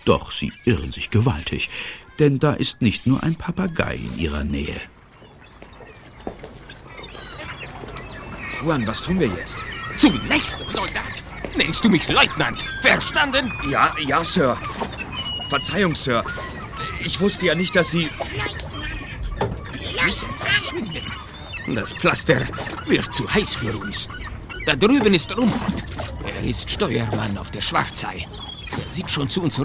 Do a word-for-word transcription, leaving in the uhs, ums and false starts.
Doch sie irren sich gewaltig, denn da ist nicht nur ein Papagei in ihrer Nähe. Juan, was tun wir jetzt? Zunächst, Soldat, nennst du mich Leutnant. Verstanden? Ja, ja, Sir. Verzeihung, Sir. Ich wusste ja nicht, dass Sie... Wir müssen verschwinden. Das Pflaster wird zu heiß für uns. Da drüben ist Rumbold. Er ist Steuermann auf der Schwarzei. Er sieht schon zu uns